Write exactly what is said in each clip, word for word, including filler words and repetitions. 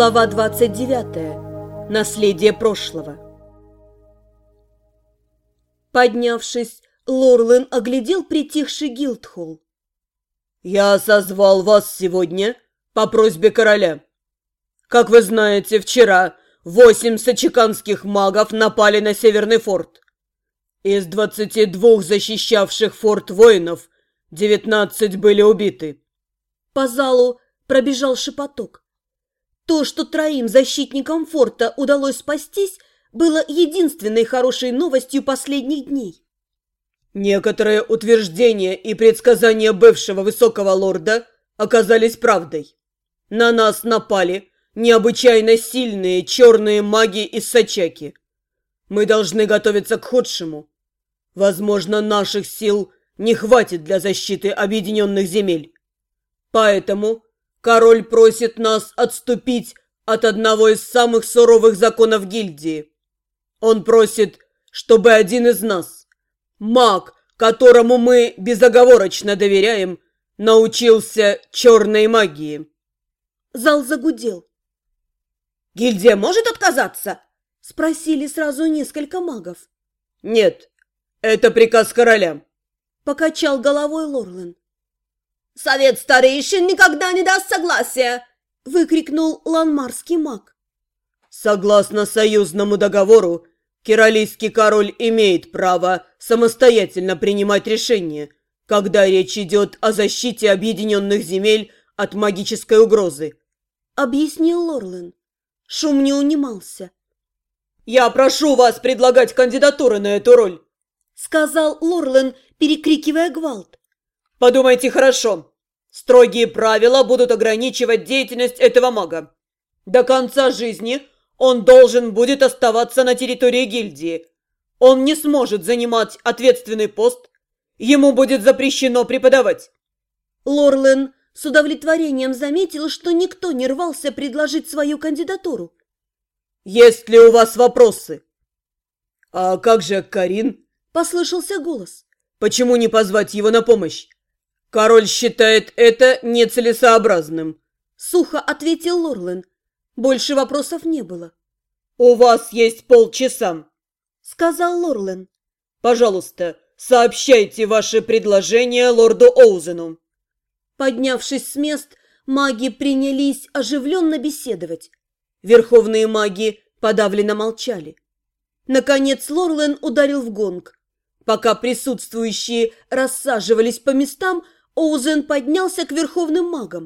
Глава двадцать девятая. Наследие прошлого. Поднявшись, Лорлен оглядел притихший Гилдхолл. «Я созвал вас сегодня по просьбе короля. Как вы знаете, вчера восемь сачиканских магов напали на Северный форт. Из двадцати двух защищавших форт воинов девятнадцать были убиты». По залу пробежал шепоток. То, что троим защитникам форта удалось спастись, было единственной хорошей новостью последних дней. Некоторые утверждения и предсказания бывшего высокого лорда оказались правдой. На нас напали необычайно сильные черные маги из Сачаки. Мы должны готовиться к худшему. Возможно, наших сил не хватит для защиты объединенных земель. Поэтому король просит нас отступить от одного из самых суровых законов гильдии. Он просит, чтобы один из нас, маг, которому мы безоговорочно доверяем, научился черной магии. Зал загудел. «Гильдия может отказаться?» — спросили сразу несколько магов. «Нет, это приказ короля», — покачал головой Лорлен. «Совет старейшин никогда не даст согласия!» — выкрикнул ланмарский маг. «Согласно союзному договору, Киралийский король имеет право самостоятельно принимать решения, когда речь идет о защите объединенных земель от магической угрозы», — объяснил Лорлен. Шум не унимался. «Я прошу вас предлагать кандидатуры на эту роль», — сказал Лорлен, перекрикивая гвалт. «Подумайте хорошо. Строгие правила будут ограничивать деятельность этого мага. До конца жизни он должен будет оставаться на территории гильдии. Он не сможет занимать ответственный пост. Ему будет запрещено преподавать». Лорлен с удовлетворением заметил, что никто не рвался предложить свою кандидатуру. «Есть ли у вас вопросы?» «А как же Карин?» – послышался голос. «Почему не позвать его на помощь? Король считает это нецелесообразным», – сухо ответил Лорлен. Больше вопросов не было. «У вас есть полчаса», – сказал Лорлен. «Пожалуйста, сообщайте ваши предложения лорду Оузену». Поднявшись с мест, маги принялись оживленно беседовать. Верховные маги подавленно молчали. Наконец Лорлен ударил в гонг. Пока присутствующие рассаживались по местам, Оузен поднялся к верховным магам.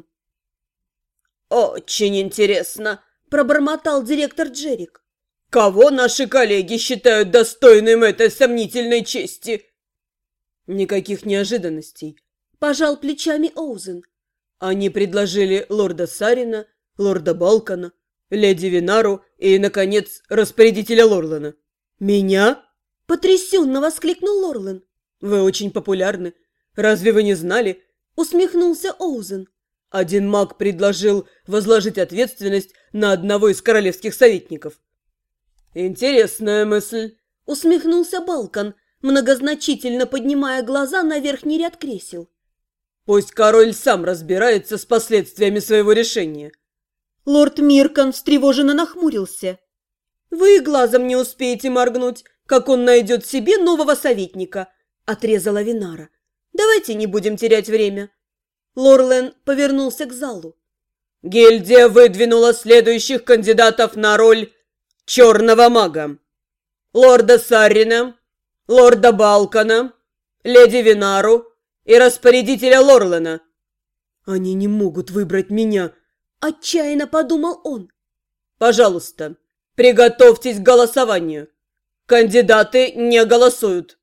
«Очень интересно», – пробормотал директор Джерик. «Кого наши коллеги считают достойным этой сомнительной чести?» «Никаких неожиданностей», – пожал плечами Оузен. «Они предложили лорда Сарина, лорда Балкана, леди Винару и, наконец, распорядителя Лорлена». «Меня?» – потрясенно воскликнул Лорлен. «Вы очень популярны. Разве вы не знали?» – усмехнулся Оузен. «Один маг предложил возложить ответственность на одного из королевских советников». «Интересная мысль», – усмехнулся Балкан, многозначительно поднимая глаза на верхний ряд кресел. «Пусть король сам разбирается с последствиями своего решения». Лорд Миркан встревоженно нахмурился. «Вы глазом не успеете моргнуть, как он найдет себе нового советника», – отрезала Винара. «Давайте не будем терять время». Лорлен повернулся к залу. «Гильдия выдвинула следующих кандидатов на роль черного мага. Лорда Саррина, лорда Балкана, леди Винару и распорядителя Лорлена». «Они не могут выбрать меня», – отчаянно подумал он. «Пожалуйста, приготовьтесь к голосованию. Кандидаты не голосуют».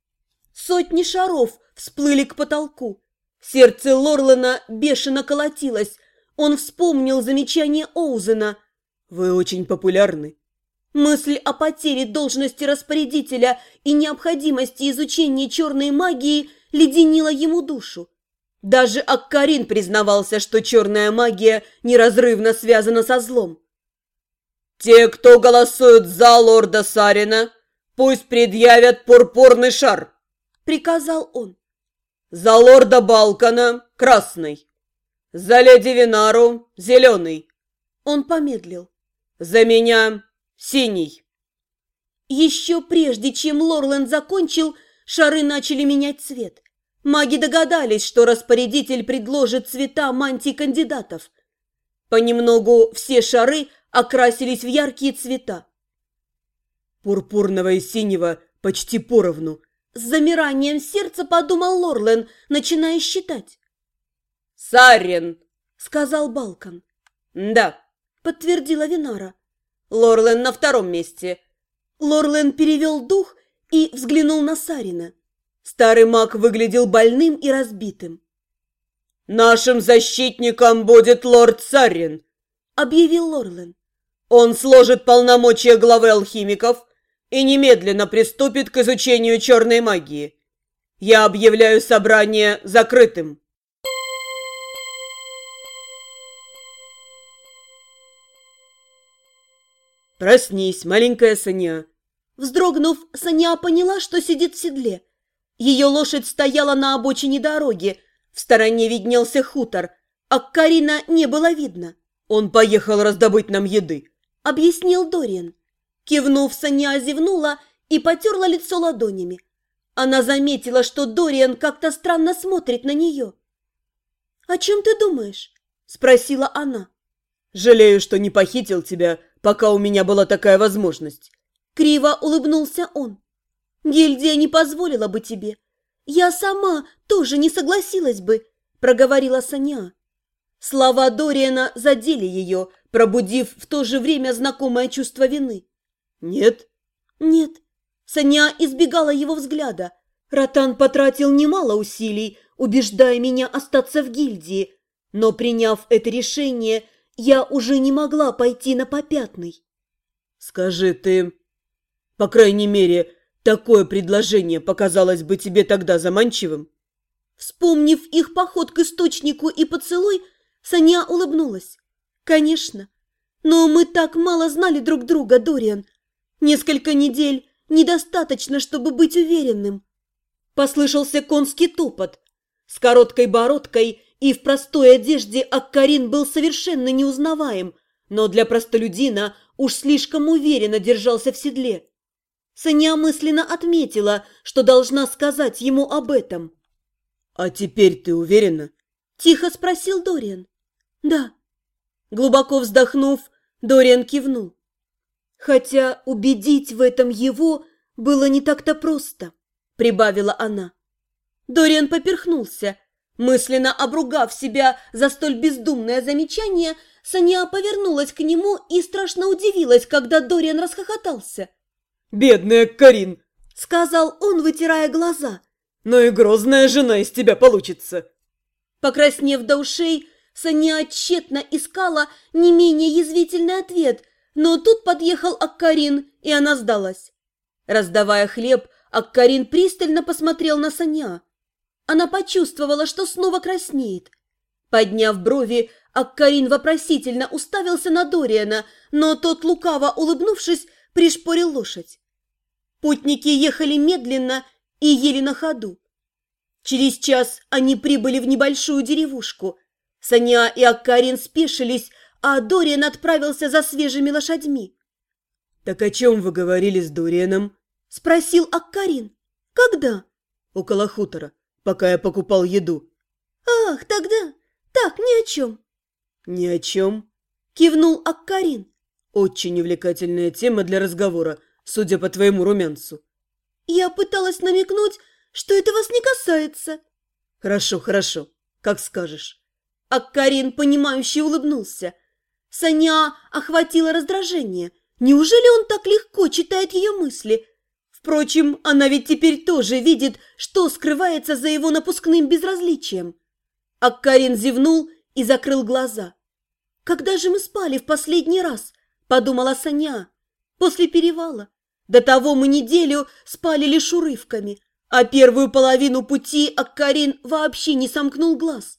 Сотни шаров всплыли к потолку. Сердце Лорлена бешено колотилось. Он вспомнил замечание Оузена. «Вы очень популярны». Мысль о потере должности распорядителя и необходимости изучения черной магии леденила ему душу. Даже Аккарин признавался, что черная магия неразрывно связана со злом. «Те, кто голосует за лорда Сарина, пусть предъявят пурпурный шар», — приказал он. «За лорда Балкана – красный, за леди Винару – зеленый, Он помедлил. «За меня синий!» Еще прежде, чем Лорленд закончил, шары начали менять цвет. Маги догадались, что распорядитель предложит цвета мантий кандидатов. Понемногу все шары окрасились в яркие цвета. «Пурпурного и синего почти поровну», — с замиранием сердца подумал Лорлен, начиная считать. «Саррен!» — сказал Балкан. «Да», — подтвердила Винара. «Лорлен на втором месте». Лорлен перевел дух и взглянул на Сарина. Старый маг выглядел больным и разбитым. «Нашим защитником будет лорд Саррен», — объявил Лорлен. «Он сложит полномочия главы алхимиков и немедленно приступит к изучению черной магии. Я объявляю собрание закрытым». «Проснись, маленькая Соня». Вздрогнув, Соня поняла, что сидит в седле. Ее лошадь стояла на обочине дороги, в стороне виднелся хутор, а Карина не было видно. «Он поехал раздобыть нам еды», — объяснил Дориан. Кивнув, Соня зевнула и потерла лицо ладонями. Она заметила, что Дориан как-то странно смотрит на нее. «О чем ты думаешь?» — спросила она. «Жалею, что не похитил тебя, пока у меня была такая возможность». Криво улыбнулся он. «Гильдия не позволила бы тебе. Я сама тоже не согласилась бы», — проговорила Соня. Слова Дориана задели ее, пробудив в то же время знакомое чувство вины. «Нет?» «Нет». Соня избегала его взгляда. Ротан потратил немало усилий, убеждая меня остаться в гильдии, но, приняв это решение, я уже не могла пойти на попятный. «Скажи, ты... По крайней мере, такое предложение показалось бы тебе тогда заманчивым?» Вспомнив их поход к источнику и поцелуй, Соня улыбнулась. «Конечно. Но мы так мало знали друг друга, Дориан. Несколько недель недостаточно, чтобы быть уверенным». Послышался конский топот. С короткой бородкой и в простой одежде Аккарин был совершенно неузнаваем, но для простолюдина уж слишком уверенно держался в седле. Соня мысленно отметила, что должна сказать ему об этом. «А теперь ты уверена?» – тихо спросил Дориан. «Да». Глубоко вздохнув, Дориан кивнул. «Хотя убедить в этом его было не так-то просто», – прибавила она. Дориан поперхнулся. Мысленно обругав себя за столь бездумное замечание, Соня повернулась к нему и страшно удивилась, когда Дориан расхохотался. «Бедная Карин!» – сказал он, вытирая глаза. «Но и грозная жена из тебя получится!» Покраснев до ушей, Соня тщетно искала не менее язвительный ответ, но тут подъехал Аккарин, и она сдалась. Раздавая хлеб, Аккарин пристально посмотрел на Соня. Она почувствовала, что снова краснеет. Подняв брови, Аккарин вопросительно уставился на Дориана, но тот, лукаво улыбнувшись, пришпорил лошадь. Путники ехали медленно и ели на ходу. Через час они прибыли в небольшую деревушку. Соня и Аккарин спешились, а Дориан отправился за свежими лошадьми. «Так о чем вы говорили с Дорианом?» – спросил Аккарин. «Когда?» «Около хутора, пока я покупал еду». «Ах, тогда? Так, ни о чем». «Ни о чем?» – кивнул Аккарин. «Очень увлекательная тема для разговора, судя по твоему румянцу». «Я пыталась намекнуть, что это вас не касается». «Хорошо, хорошо, как скажешь». Аккарин, понимающе улыбнулся. Соня охватила раздражение. Неужели он так легко читает ее мысли? Впрочем, она ведь теперь тоже видит, что скрывается за его напускным безразличием. Аккарин зевнул и закрыл глаза. «Когда же мы спали в последний раз?» – подумала Соня. «После перевала. До того мы неделю спали лишь урывками, а первую половину пути Аккарин вообще не сомкнул глаз».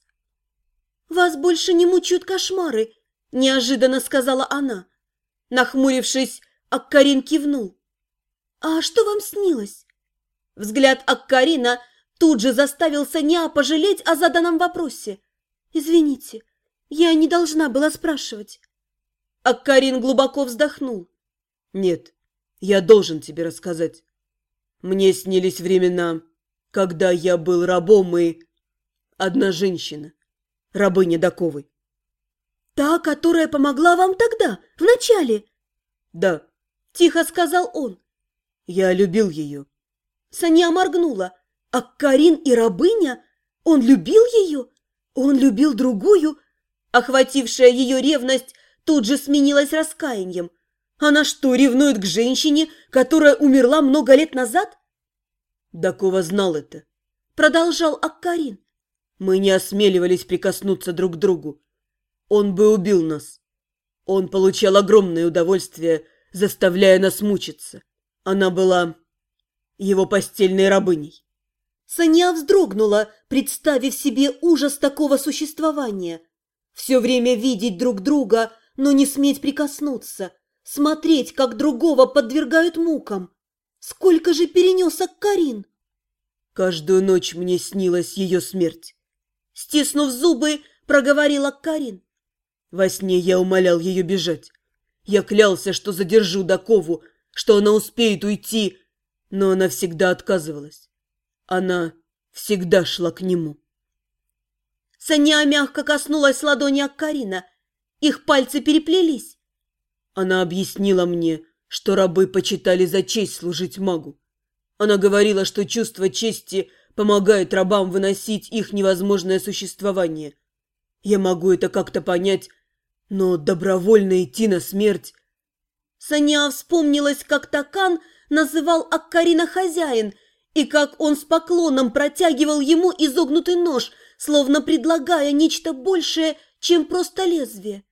«Вас больше не мучают кошмары», – неожиданно сказала она. Нахмурившись, Аккарин кивнул. «А что вам снилось?» Взгляд Аккарина тут же заставил Соня пожалеть о заданном вопросе. «Извините, я не должна была спрашивать». Аккарин глубоко вздохнул. Нет, я должен тебе рассказать. Мне снились времена, когда я был рабом, и одна женщина, рабыня Даковой. Та, которая помогла вам тогда, вначале? Да, Тихо сказал он. я любил ее. Санья моргнула. Аккарин и рабыня? Он любил ее? Он любил другую? Охватившая ее ревность тут же сменилась раскаянием. Она что, ревнует к женщине, которая умерла много лет назад? Дакова знал это. Продолжал Аккарин. Мы не осмеливались прикоснуться друг к другу. Он бы убил нас. Он получал огромное удовольствие, заставляя нас мучиться. Она была его постельной рабыней. Санья вздрогнула, представив себе ужас такого существования. Все время видеть друг друга, но не сметь прикоснуться, смотреть, как другого подвергают мукам. Сколько же перенес Аккарин? Каждую ночь мне снилась ее смерть. Стиснув зубы, проговорил Аккарин. Во сне я умолял ее бежать. Я клялся, что задержу Дакову, что она успеет уйти, но она всегда отказывалась. Она всегда шла к нему. Санья мягко коснулась ладони Аккарина. Их пальцы переплелись. Она объяснила мне, что рабы почитали за честь служить магу. Она говорила, что чувство чести помогает рабам выносить их невозможное существование. Я могу это как-то понять, но добровольно идти на смерть... Санья вспомнилась, как Такан называл Аккарина хозяин, и как он с поклоном протягивал ему изогнутый нож, словно предлагая нечто большее, чем просто лезвие.